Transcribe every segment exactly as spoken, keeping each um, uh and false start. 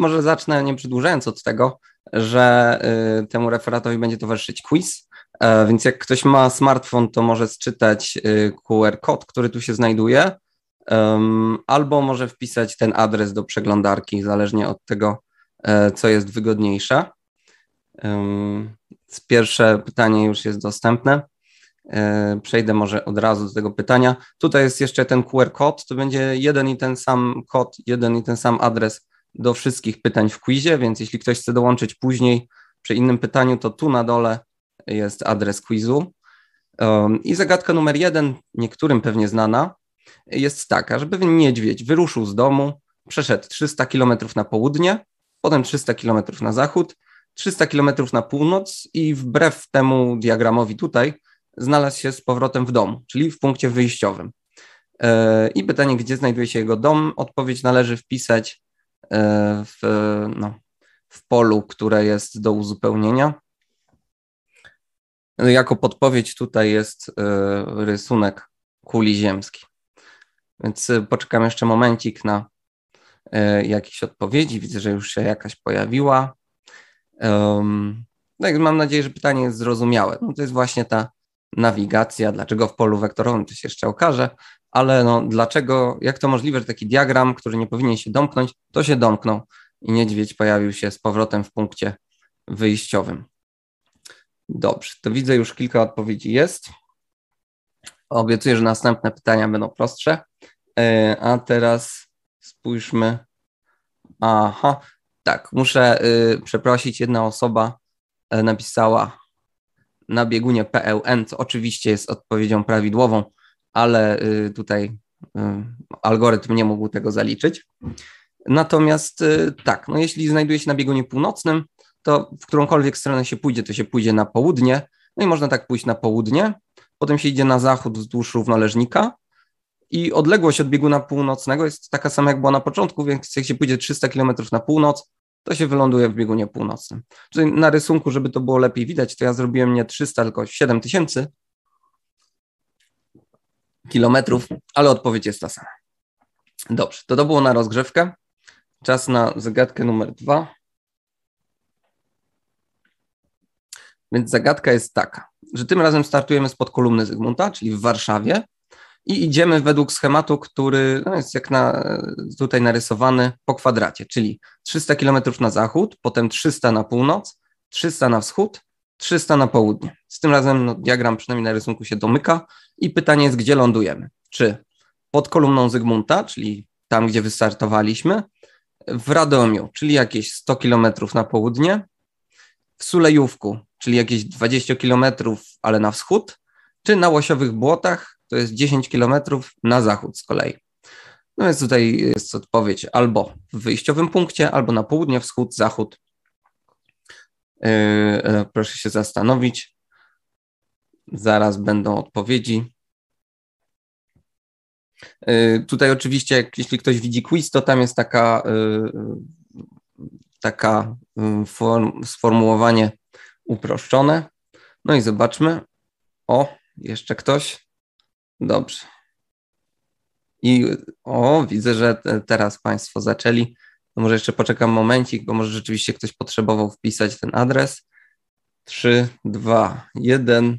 może zacznę, nie przedłużając, od tego, że y, temu referatowi będzie towarzyszyć quiz, y, więc jak ktoś ma smartfon, to może sczytać y, Q R kod, który tu się znajduje, y, albo może wpisać ten adres do przeglądarki, zależnie od tego, y, co jest wygodniejsze. Y, pierwsze pytanie już jest dostępne. Przejdę może od razu do tego pytania. Tutaj jest jeszcze ten Q R kod, to będzie jeden i ten sam kod, jeden i ten sam adres do wszystkich pytań w quizie, więc jeśli ktoś chce dołączyć później przy innym pytaniu, to tu na dole jest adres quizu. I zagadka numer jeden, niektórym pewnie znana, jest taka, żeby niedźwiedź wyruszył z domu, przeszedł trzysta kilometrów na południe, potem trzysta kilometrów na zachód, trzysta kilometrów na północ i wbrew temu diagramowi tutaj znalazł się z powrotem w domu, czyli w punkcie wyjściowym. I pytanie, gdzie znajduje się jego dom? Odpowiedź należy wpisać w, no, w polu, które jest do uzupełnienia. Jako podpowiedź tutaj jest rysunek kuli ziemskiej. Więc poczekam jeszcze momencik na jakieś odpowiedzi. Widzę, że już się jakaś pojawiła. Tak, mam nadzieję, że pytanie jest zrozumiałe. No to jest właśnie ta nawigacja, dlaczego w polu wektorowym, to się jeszcze okaże, ale no dlaczego, jak to możliwe, że taki diagram, który nie powinien się domknąć, to się domknął i niedźwiedź pojawił się z powrotem w punkcie wyjściowym. Dobrze, to widzę, już kilka odpowiedzi jest. Obiecuję, że następne pytania będą prostsze, a teraz spójrzmy. Aha, tak, muszę y, przeprosić, jedna osoba y, napisała na biegunie P L N, co oczywiście jest odpowiedzią prawidłową, ale y, tutaj y, algorytm nie mógł tego zaliczyć. Natomiast y, tak, no jeśli znajduje się na biegunie północnym, to w którąkolwiek stronę się pójdzie, to się pójdzie na południe, no i można tak pójść na południe, potem się idzie na zachód wzdłuż równoleżnika i odległość od bieguna północnego jest taka sama, jak była na początku, więc jak się pójdzie trzysta kilometrów na północ, to się wyląduje w biegunie północnym. Tutaj na rysunku, żeby to było lepiej widać, to ja zrobiłem nie trzysta, tylko siedem tysięcy kilometrów, ale odpowiedź jest ta sama. Dobrze, to to było na rozgrzewkę. Czas na zagadkę numer dwa. Więc zagadka jest taka, że tym razem startujemy spod kolumny Zygmunta, czyli w Warszawie, i idziemy według schematu, który no jest jak na, tutaj narysowany po kwadracie, czyli trzysta kilometrów na zachód, potem trzysta na północ, trzysta na wschód, trzysta na południe. Z tym razem no, diagram przynajmniej na rysunku się domyka i pytanie jest, gdzie lądujemy? Czy pod kolumną Zygmunta, czyli tam, gdzie wystartowaliśmy, w Radomiu, czyli jakieś sto kilometrów na południe, w Sulejówku, czyli jakieś dwadzieścia kilometrów, ale na wschód, czy na Łosiowych Błotach, to jest dziesięć kilometrów na zachód z kolei. No więc tutaj jest odpowiedź albo w wyjściowym punkcie, albo na południe, wschód, zachód. Yy, proszę się zastanowić. Zaraz będą odpowiedzi. Yy, tutaj oczywiście, jak, jeśli ktoś widzi quiz, to tam jest taka, yy, taka yy, form, sformułowanie uproszczone. No i zobaczmy. O, jeszcze ktoś. Dobrze. I o, widzę, że te, teraz Państwo zaczęli. To może jeszcze poczekam momencik, bo może rzeczywiście ktoś potrzebował wpisać ten adres. trzy, dwa, jeden.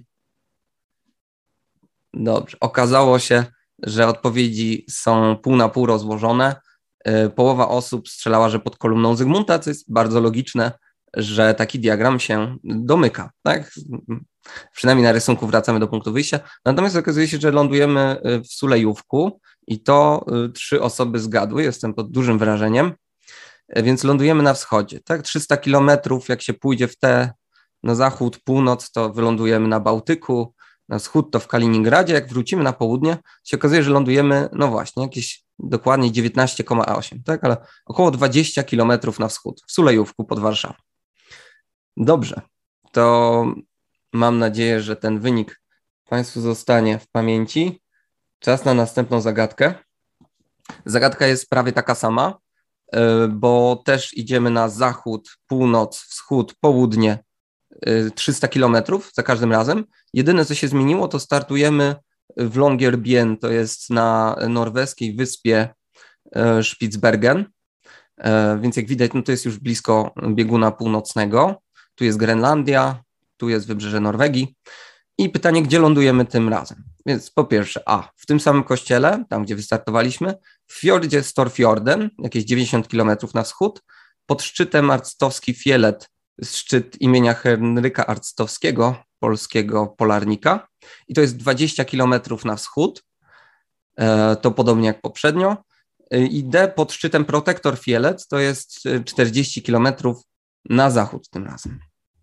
Dobrze. Okazało się, że odpowiedzi są pół na pół rozłożone. Połowa osób strzelała, że pod kolumną Zygmunta, co jest bardzo logiczne, że taki diagram się domyka, tak? Przynajmniej na rysunku wracamy do punktu wyjścia. Natomiast okazuje się, że lądujemy w Sulejówku i to trzy osoby zgadły, jestem pod dużym wrażeniem, więc lądujemy na wschodzie, tak? trzysta kilometrów, jak się pójdzie w te na zachód, północ, to wylądujemy na Bałtyku, na wschód to w Kaliningradzie, jak wrócimy na południe, się okazuje, że lądujemy, no właśnie, jakieś dokładnie dziewiętnaście przecinek osiem, tak? Ale około dwadzieścia kilometrów na wschód, w Sulejówku pod Warszawą. Dobrze, to mam nadzieję, że ten wynik Państwu zostanie w pamięci. Czas na następną zagadkę. Zagadka jest prawie taka sama, bo też idziemy na zachód, północ, wschód, południe, trzysta kilometrów za każdym razem. Jedyne, co się zmieniło, to startujemy w Longyearbyen, to jest na norweskiej wyspie Spitsbergen. Więc jak widać, no to jest już blisko bieguna północnego. Tu jest Grenlandia, tu jest wybrzeże Norwegii. I pytanie, gdzie lądujemy tym razem? Więc po pierwsze, a w tym samym kościele, tam gdzie wystartowaliśmy, w fiordzie Storfjorden, jakieś dziewięćdziesiąt kilometrów na wschód, pod szczytem Arctowski Fjellet, szczyt imienia Henryka Arctowskiego, polskiego polarnika. I to jest dwadzieścia kilometrów na wschód, to podobnie jak poprzednio. I D pod szczytem Protektor Fjellet to jest czterdzieści kilometrów na zachód tym razem.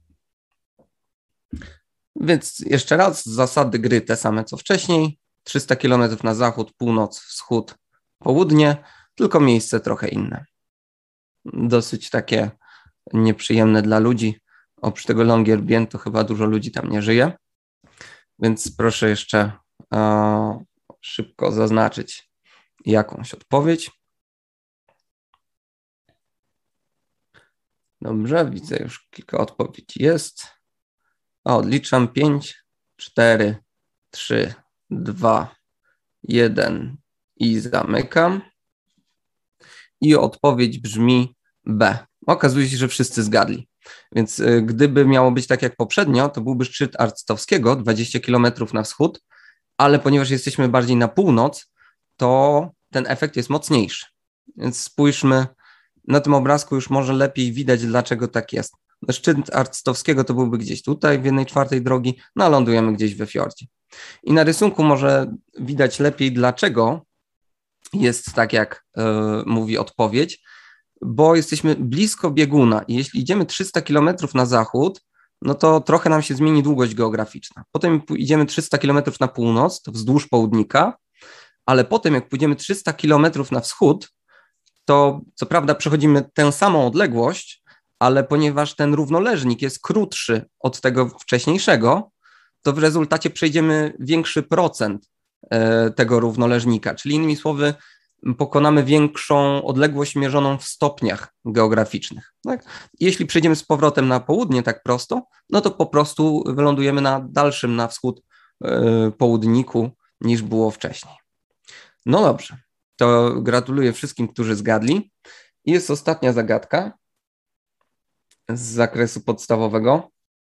Więc jeszcze raz, zasady gry te same co wcześniej, trzysta kilometrów na zachód, północ, wschód, południe, tylko miejsce trochę inne. Dosyć takie nieprzyjemne dla ludzi. Oprócz tego Longyearbyen to chyba dużo ludzi tam nie żyje, więc proszę jeszcze e, szybko zaznaczyć jakąś odpowiedź. Dobrze, widzę już kilka odpowiedzi jest. A odliczam pięć, cztery, trzy, dwa, jeden i zamykam. I odpowiedź brzmi B. Okazuje się, że wszyscy zgadli. Więc y, gdyby miało być tak jak poprzednio, to byłby szczyt Arctowskiego, dwadzieścia kilometrów na wschód, ale ponieważ jesteśmy bardziej na północ, to ten efekt jest mocniejszy. Więc spójrzmy, na tym obrazku już może lepiej widać, dlaczego tak jest. Szczyt Arctowskiego to byłby gdzieś tutaj, w jednej czwartej drogi, no a lądujemy gdzieś we fiordzie. I na rysunku może widać lepiej, dlaczego jest tak, jak y, mówi odpowiedź, bo jesteśmy blisko bieguna i jeśli idziemy trzysta kilometrów na zachód, no to trochę nam się zmieni długość geograficzna. Potem idziemy trzysta kilometrów na północ, to wzdłuż południka, ale potem jak pójdziemy trzysta kilometrów na wschód, to co prawda przechodzimy tę samą odległość, ale ponieważ ten równoleżnik jest krótszy od tego wcześniejszego, to w rezultacie przejdziemy większy procent tego równoleżnika, czyli innymi słowy pokonamy większą odległość mierzoną w stopniach geograficznych. Tak? Jeśli przejdziemy z powrotem na południe tak prosto, no to po prostu wylądujemy na dalszym na wschód południku niż było wcześniej. No dobrze, to gratuluję wszystkim, którzy zgadli. I jest ostatnia zagadka z zakresu podstawowego.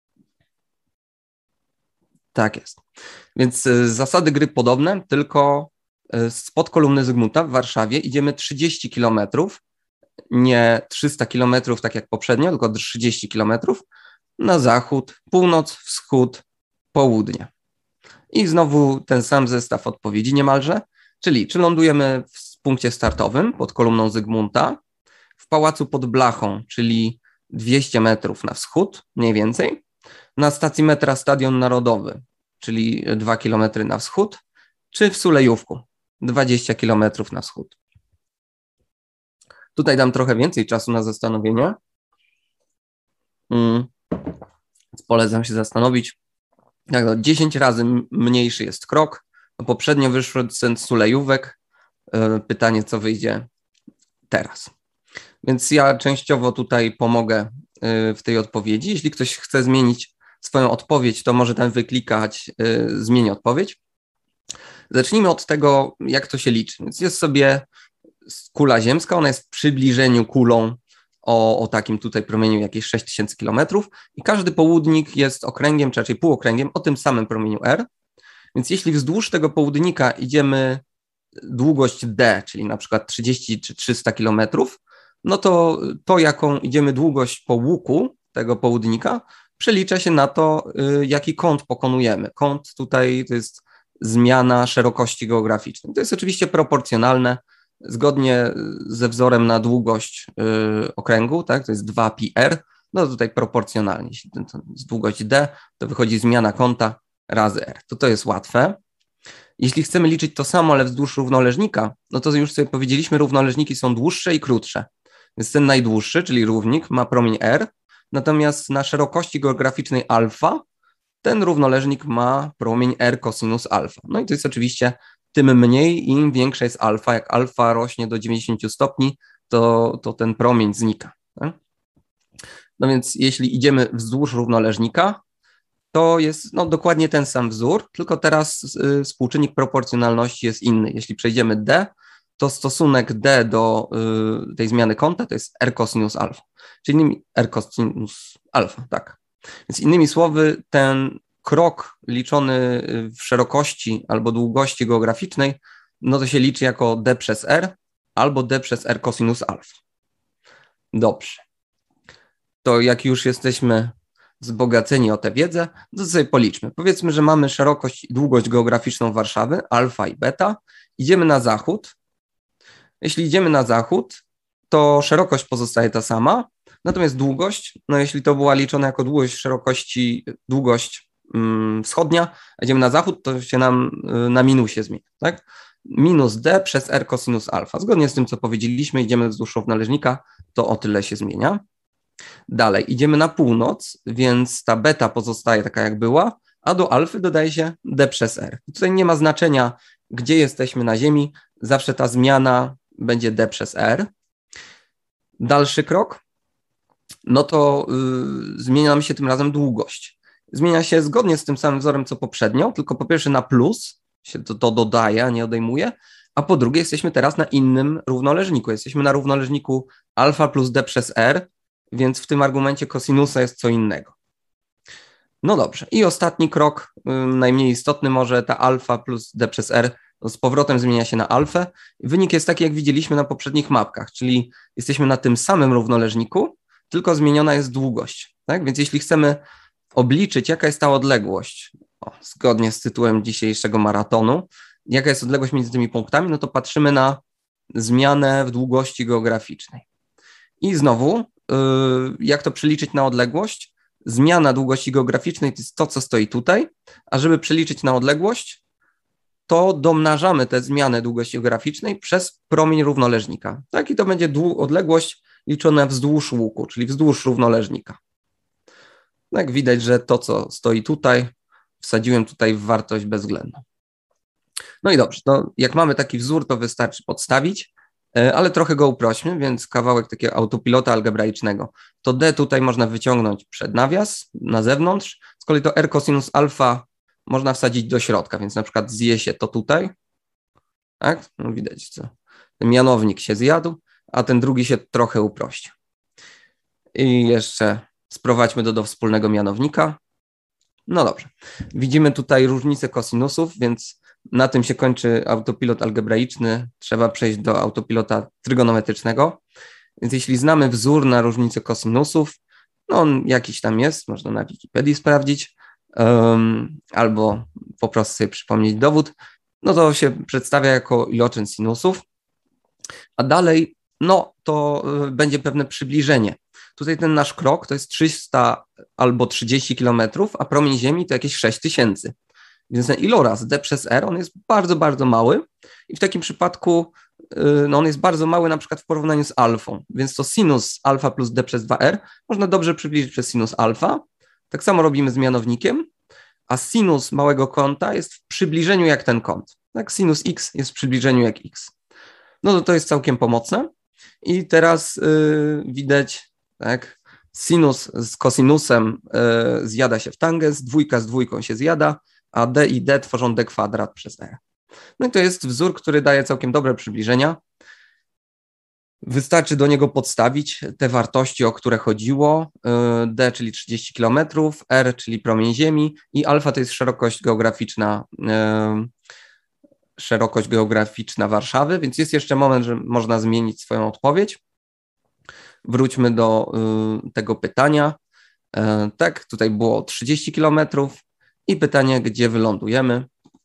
Tak jest. Więc zasady gry podobne, tylko spod kolumny Zygmunta w Warszawie idziemy trzydzieści kilometrów, nie trzysta kilometrów tak jak poprzednio, tylko trzydzieści kilometrów na zachód, północ, wschód, południe. I znowu ten sam zestaw odpowiedzi niemalże, czyli czy lądujemy w punkcie startowym pod kolumną Zygmunta, w pałacu pod Blachą, czyli dwieście metrów na wschód, mniej więcej, na stacji metra Stadion Narodowy, czyli dwa kilometry na wschód, czy w Sulejówku, dwadzieścia kilometrów na wschód. Tutaj dam trochę więcej czasu na zastanowienie. Hmm. Polecam się zastanowić. Jak to dziesięć razy mniejszy jest krok. Poprzednio wyszło cent Sulejówek. Pytanie, co wyjdzie teraz. Więc ja częściowo tutaj pomogę w tej odpowiedzi. Jeśli ktoś chce zmienić swoją odpowiedź, to może tam wyklikać zmień odpowiedź. Zacznijmy od tego, jak to się liczy. Więc jest sobie kula ziemska, ona jest w przybliżeniu kulą o, o takim tutaj promieniu jakieś sześć tysięcy kilometrów i każdy południk jest okręgiem, czy raczej półokręgiem o tym samym promieniu R. Więc jeśli wzdłuż tego południka idziemy długość D, czyli na przykład trzydzieści czy trzysta kilometrów, no to to, jaką idziemy długość po łuku tego południka, przelicza się na to, jaki kąt pokonujemy. Kąt tutaj to jest zmiana szerokości geograficznej. To jest oczywiście proporcjonalne, zgodnie ze wzorem na długość y, okręgu, tak, to jest dwa pi r, no tutaj proporcjonalnie, jeśli to jest długość d, to wychodzi zmiana kąta razy r. To to jest łatwe. Jeśli chcemy liczyć to samo, ale wzdłuż równoleżnika, no to już sobie powiedzieliśmy, równoleżniki są dłuższe i krótsze. Więc ten najdłuższy, czyli równik, ma promień r, natomiast na szerokości geograficznej alfa ten równoleżnik ma promień r cosinus alfa. No i to jest oczywiście tym mniej, im większa jest alfa. Jak alfa rośnie do dziewięćdziesięciu stopni, to, to ten promień znika. Tak? No więc jeśli idziemy wzdłuż równoleżnika, to jest no, dokładnie ten sam wzór, tylko teraz y, współczynnik proporcjonalności jest inny. Jeśli przejdziemy d, to stosunek d do y, tej zmiany kąta to jest r cosinus alfa, czyli innymi r cosinus alfa, tak. Więc innymi słowy, ten krok liczony w szerokości albo długości geograficznej, no to się liczy jako d przez r albo d przez r cosinus alfa. Dobrze. To jak już jesteśmy wzbogaceni o tę wiedzę, to sobie policzmy. Powiedzmy, że mamy szerokość i długość geograficzną Warszawy, alfa i beta. Idziemy na zachód. Jeśli idziemy na zachód, to szerokość pozostaje ta sama, natomiast długość, no jeśli to była liczona jako długość szerokości, długość mm, wschodnia, a idziemy na zachód, to się nam y, na minusie zmienia, tak? Minus d przez r cosinus alfa. Zgodnie z tym, co powiedzieliśmy, idziemy wzdłuż równoleżnika, to o tyle się zmienia. Dalej, idziemy na północ, więc ta beta pozostaje taka, jak była, a do alfy dodaje się d przez r. Tutaj nie ma znaczenia, gdzie jesteśmy na Ziemi, zawsze ta zmiana będzie d przez r. Dalszy krok, no to yy, zmienia nam się tym razem długość. Zmienia się zgodnie z tym samym wzorem, co poprzednio, tylko po pierwsze na plus się to, to dodaje, a nie odejmuje, a po drugie jesteśmy teraz na innym równoleżniku. Jesteśmy na równoleżniku alfa plus d przez r, więc w tym argumencie kosinusa jest co innego. No dobrze. I ostatni krok, yy, najmniej istotny może, ta alfa plus d przez r z powrotem zmienia się na alfę. Wynik jest taki, jak widzieliśmy na poprzednich mapkach, czyli jesteśmy na tym samym równoleżniku, tylko zmieniona jest długość. Tak? Więc jeśli chcemy obliczyć, jaka jest ta odległość, o, zgodnie z tytułem dzisiejszego maratonu, jaka jest odległość między tymi punktami, no to patrzymy na zmianę w długości geograficznej. I znowu, yy, jak to przeliczyć na odległość? Zmiana długości geograficznej to jest to, co stoi tutaj, a żeby przeliczyć na odległość, to domnażamy tę zmianę długości geograficznej przez promień równoleżnika. Tak, i to będzie dłu- odległość liczona wzdłuż łuku, czyli wzdłuż równoleżnika. Jak widać, że to, co stoi tutaj, wsadziłem tutaj w wartość bezwzględną. No i dobrze, to jak mamy taki wzór, to wystarczy podstawić, ale trochę go uprośmy, więc kawałek takiego autopilota algebraicznego. To d tutaj można wyciągnąć przed nawias, na zewnątrz, z kolei to r cosinus alfa można wsadzić do środka, więc na przykład zje się to tutaj, tak? No widać, co ten mianownik się zjadł, a ten drugi się trochę uprościł. I jeszcze sprowadźmy to do wspólnego mianownika. No dobrze, widzimy tutaj różnicę kosinusów, więc na tym się kończy autopilot algebraiczny, trzeba przejść do autopilota trygonometrycznego. Więc jeśli znamy wzór na różnicę kosinusów, no on jakiś tam jest, można na Wikipedii sprawdzić, um, albo po prostu sobie przypomnieć dowód, no to się przedstawia jako iloczyn sinusów, a dalej, no to y, będzie pewne przybliżenie. Tutaj ten nasz krok to jest trzysta albo trzydzieści kilometrów, a promień Ziemi to jakieś sześć tysięcy. Więc ten iloraz d przez r, on jest bardzo, bardzo mały i w takim przypadku y, no on jest bardzo mały na przykład w porównaniu z alfą, więc to sinus alfa plus d przez dwa r można dobrze przybliżyć przez sinus alfa. Tak samo robimy z mianownikiem, a sinus małego kąta jest w przybliżeniu jak ten kąt. Tak, sinus x jest w przybliżeniu jak x. No to to jest całkiem pomocne. I teraz y, widać, tak, sinus z kosinusem y, zjada się w tangens, dwójka z dwójką się zjada, a d i d tworzą d kwadrat przez r. No i to jest wzór, który daje całkiem dobre przybliżenia. Wystarczy do niego podstawić te wartości, o które chodziło, d, czyli trzydzieści kilometrów, r, czyli promień Ziemi i alfa to jest szerokość geograficzna, szerokość geograficzna Warszawy, więc jest jeszcze moment, że można zmienić swoją odpowiedź. Wróćmy do tego pytania. Tak, tutaj było trzydzieści kilometrów i pytanie, gdzie wylądujemy.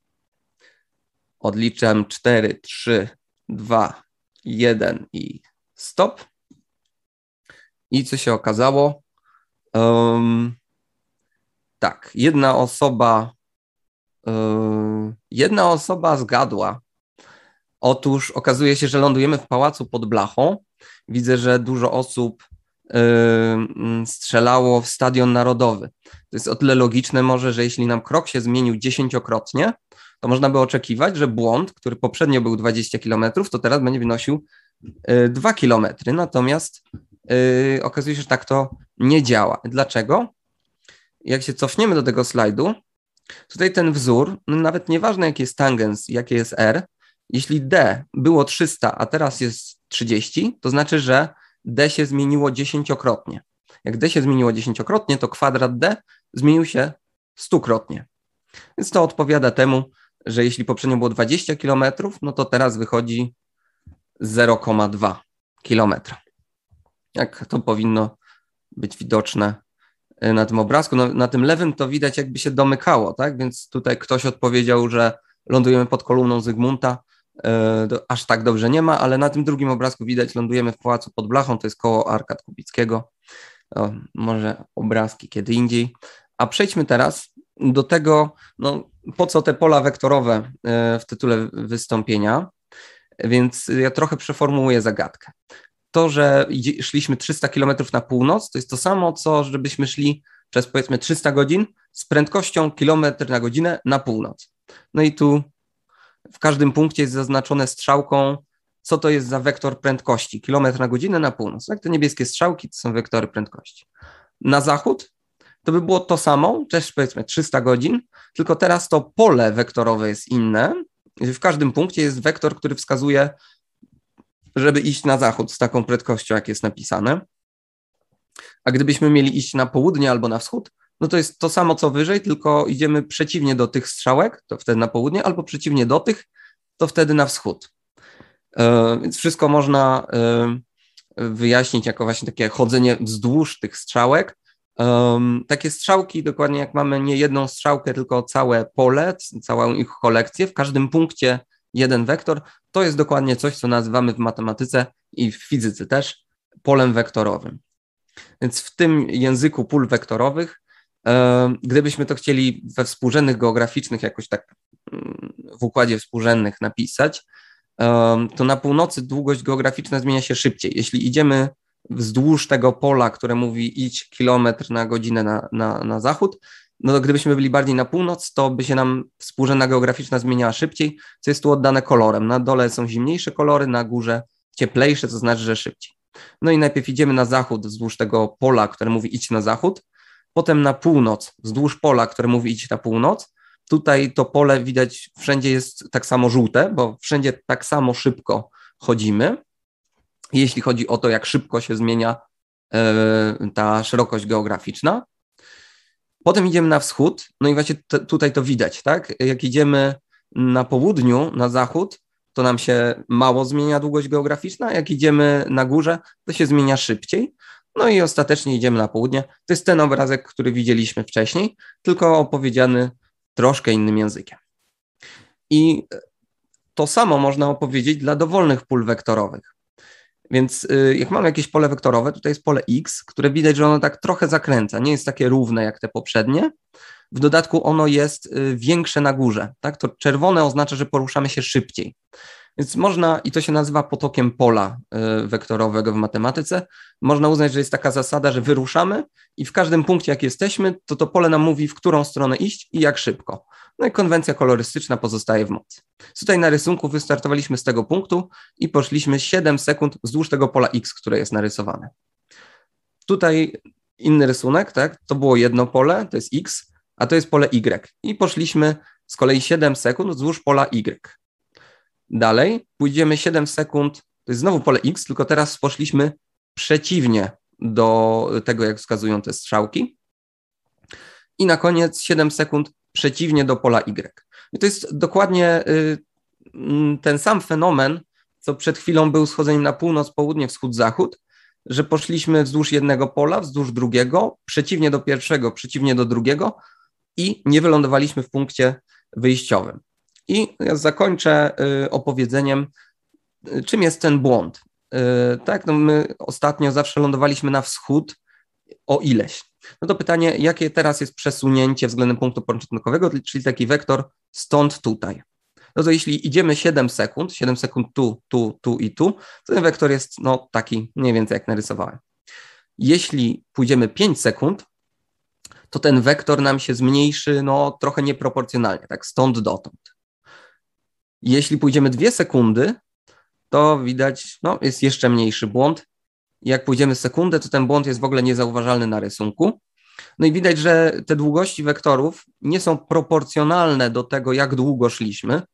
Odliczam cztery, trzy, dwa, jeden i stop. I co się okazało? Um, tak, jedna osoba, um, jedna osoba zgadła. Otóż okazuje się, że lądujemy w pałacu pod blachą. Widzę, że dużo osób um, strzelało w Stadion Narodowy. To jest o tyle logiczne może, że jeśli nam krok się zmienił dziesięciokrotnie, to można by oczekiwać, że błąd, który poprzednio był dwadzieścia kilometrów, to teraz będzie wynosił y, dwa kilometry. Natomiast y, okazuje się, że tak to nie działa. Dlaczego? Jak się cofniemy do tego slajdu, tutaj ten wzór, no nawet nieważne jaki jest tangens, jakie jest r, Jeśli D było trzysta, a teraz jest trzydzieści, to znaczy, że D się zmieniło dziesięciokrotnie. Jak D się zmieniło dziesięciokrotnie, to kwadrat D zmienił się stukrotnie. Więc to odpowiada temu, że jeśli poprzednio było dwadzieścia kilometrów, no to teraz wychodzi zero przecinek dwa kilometra. Jak to powinno być widoczne na tym obrazku. No, na tym lewym to widać, jakby się domykało, tak? Więc tutaj ktoś odpowiedział, że lądujemy pod kolumną Zygmunta. Yy, aż tak dobrze nie ma, ale na tym drugim obrazku widać, lądujemy w pałacu pod blachą, to jest koło Arkad Kubickiego. O, może obrazki kiedy indziej. A przejdźmy teraz do tego, no, po co te pola wektorowe w tytule wystąpienia. Więc ja trochę przeformułuję zagadkę. To, że szliśmy trzysta kilometrów na północ, to jest to samo, co żebyśmy szli przez powiedzmy trzysta godzin z prędkością kilometr na godzinę na północ. No i tu w każdym punkcie jest zaznaczone strzałką, co to jest za wektor prędkości, kilometr na godzinę na północ. Tak? Te niebieskie strzałki to są wektory prędkości. Na zachód to by było to samo, też powiedzmy trzysta godzin, tylko teraz to pole wektorowe jest inne. W każdym punkcie jest wektor, który wskazuje, żeby iść na zachód z taką prędkością, jak jest napisane. A gdybyśmy mieli iść na południe albo na wschód, no to jest to samo, co wyżej, tylko idziemy przeciwnie do tych strzałek, to wtedy na południe, albo przeciwnie do tych, to wtedy na wschód. Yy, więc wszystko można yy, wyjaśnić jako właśnie takie chodzenie wzdłuż tych strzałek. Yy, takie strzałki, dokładnie jak mamy nie jedną strzałkę, tylko całe pole, całą ich kolekcję, w każdym punkcie jeden wektor, to jest dokładnie coś, co nazywamy w matematyce i w fizyce też polem wektorowym. Więc w tym języku pól wektorowych, gdybyśmy to chcieli we współrzędnych geograficznych jakoś tak w układzie współrzędnych napisać, to na północy długość geograficzna zmienia się szybciej. Jeśli idziemy wzdłuż tego pola, które mówi idź kilometr na godzinę na, na, na zachód, no to gdybyśmy byli bardziej na północ, to by się nam współrzędna geograficzna zmieniała szybciej, co jest tu oddane kolorem. Na dole są zimniejsze kolory, na górze cieplejsze, to znaczy, że szybciej. No i najpierw idziemy na zachód wzdłuż tego pola, które mówi idź na zachód, potem na północ wzdłuż pola, które mówi idź na północ. Tutaj to pole widać wszędzie jest tak samo żółte, bo wszędzie tak samo szybko chodzimy. Jeśli chodzi o to, jak szybko się zmienia yy, ta szerokość geograficzna. Potem idziemy na wschód, no i właśnie t- tutaj to widać, tak? Jak idziemy na południu, na zachód, to nam się mało zmienia długość geograficzna, jak idziemy na górze, to się zmienia szybciej. No i ostatecznie idziemy na południe. To jest ten obrazek, który widzieliśmy wcześniej, tylko opowiedziany troszkę innym językiem. I to samo można opowiedzieć dla dowolnych pól wektorowych. Więc jak mamy jakieś pole wektorowe, tutaj jest pole X, które widać, że ono tak trochę zakręca, nie jest takie równe jak te poprzednie. W dodatku ono jest większe na górze, tak? To czerwone oznacza, że poruszamy się szybciej. Więc można, i to się nazywa potokiem pola wektorowego w matematyce, można uznać, że jest taka zasada, że wyruszamy i w każdym punkcie, jak jesteśmy, to to pole nam mówi, w którą stronę iść i jak szybko. No i konwencja kolorystyczna pozostaje w mocy. Tutaj na rysunku wystartowaliśmy z tego punktu i poszliśmy siedem sekund wzdłuż tego pola X, które jest narysowane. Tutaj inny rysunek, tak? To było jedno pole, to jest X, a to jest pole Y. I poszliśmy z kolei siedem sekund wzdłuż pola Y. Dalej pójdziemy siedem sekund, to jest znowu pole X, tylko teraz poszliśmy przeciwnie do tego, jak wskazują te strzałki. I na koniec siedem sekund przeciwnie do pola Y. I to jest dokładnie ten sam fenomen, co przed chwilą był schodzeniem na północ, południe, wschód, zachód, że poszliśmy wzdłuż jednego pola, wzdłuż drugiego, przeciwnie do pierwszego, przeciwnie do drugiego i nie wylądowaliśmy w punkcie wyjściowym. I ja zakończę opowiedzeniem, czym jest ten błąd. Tak, no my ostatnio zawsze lądowaliśmy na wschód o ileś. No to pytanie, jakie teraz jest przesunięcie względem punktu początkowego, czyli taki wektor stąd tutaj. No to jeśli idziemy siedem sekund, siedem sekund tu, tu, tu i tu, to ten wektor jest no taki mniej więcej jak narysowałem. Jeśli pójdziemy pięć sekund, to ten wektor nam się zmniejszy no trochę nieproporcjonalnie, tak stąd dotąd. Jeśli pójdziemy dwie sekundy, to widać, no jest jeszcze mniejszy błąd. Jak pójdziemy sekundę, to ten błąd jest w ogóle niezauważalny na rysunku. No i widać, że te długości wektorów nie są proporcjonalne do tego, jak długo szliśmy.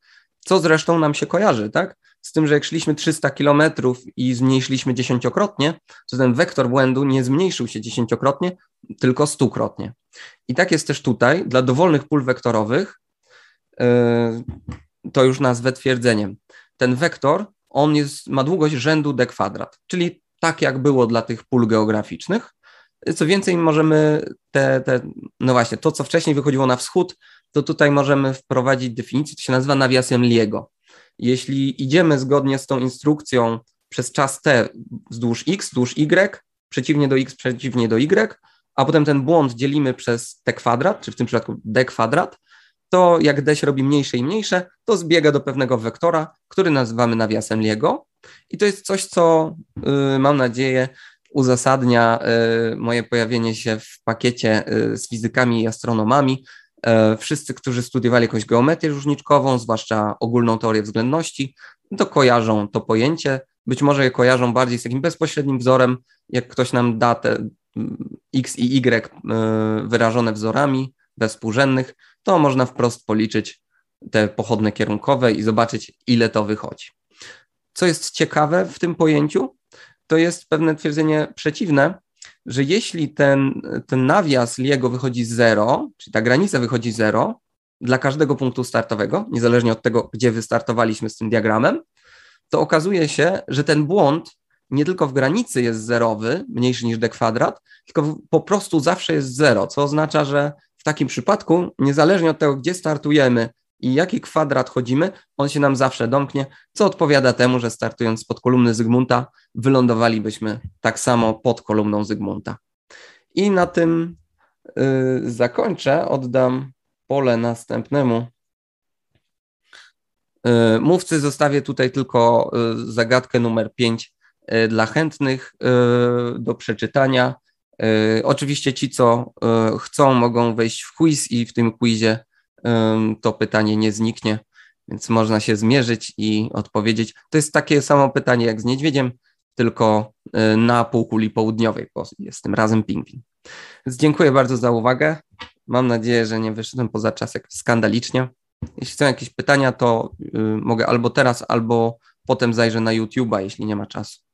co zresztą nam się kojarzy, tak? Z tym, że jak szliśmy trzysta kilometrów i zmniejszyliśmy dziesięciokrotnie, to ten wektor błędu nie zmniejszył się dziesięciokrotnie, tylko stukrotnie. I tak jest też tutaj. Dla dowolnych pól wektorowych, yy, to już nazwę twierdzeniem. Ten wektor, on jest, ma długość rzędu d kwadrat, czyli tak jak było dla tych pól geograficznych. Co więcej, możemy te, te, no właśnie, to co wcześniej wychodziło na wschód, to tutaj możemy wprowadzić definicję, to się nazywa nawiasem Liego. Jeśli idziemy zgodnie z tą instrukcją przez czas t wzdłuż x, wzdłuż y, przeciwnie do x, przeciwnie do y, a potem ten błąd dzielimy przez t kwadrat, czy w tym przypadku d kwadrat, to jak d się robi mniejsze i mniejsze, to zbiega do pewnego wektora, który nazywamy nawiasem Liego. I to jest coś, co yy, mam nadzieję uzasadnia y, moje pojawienie się w pakiecie y, z fizykami i astronomami. Y, wszyscy, którzy studiowali jakąś geometrię różniczkową, zwłaszcza ogólną teorię względności, to kojarzą to pojęcie. Być może je kojarzą bardziej z takim bezpośrednim wzorem, jak ktoś nam da te y, x i y y, wyrażone wzorami bezwspółrzędnych, to można wprost policzyć te pochodne kierunkowe i zobaczyć, ile to wychodzi. Co jest ciekawe w tym pojęciu, to jest pewne twierdzenie przeciwne, że jeśli ten, ten nawias Liego wychodzi z zero, czyli ta granica wychodzi zero dla każdego punktu startowego, niezależnie od tego, gdzie wystartowaliśmy z tym diagramem, to okazuje się, że ten błąd nie tylko w granicy jest zerowy, mniejszy niż d kwadrat, tylko po prostu zawsze jest zero, co oznacza, że w takim przypadku, niezależnie od tego, gdzie startujemy i jaki kwadrat chodzimy, on się nam zawsze domknie, co odpowiada temu, że startując spod kolumny Zygmunta, wylądowalibyśmy tak samo pod kolumną Zygmunta. I na tym y, zakończę, oddam pole następnemu y, mówcy. Zostawię tutaj tylko y, zagadkę numer pięć y, dla chętnych y, do przeczytania. Y, oczywiście ci, co y, chcą, mogą wejść w quiz i w tym quizie to pytanie nie zniknie, więc można się zmierzyć i odpowiedzieć. To jest takie samo pytanie jak z niedźwiedziem, tylko na półkuli południowej, bo jest tym razem pingwin. Więc dziękuję bardzo za uwagę. Mam nadzieję, że nie wyszedłem poza czas jak skandalicznie. Jeśli są jakieś pytania, to mogę albo teraz, albo potem zajrzę na YouTube'a, jeśli nie ma czasu.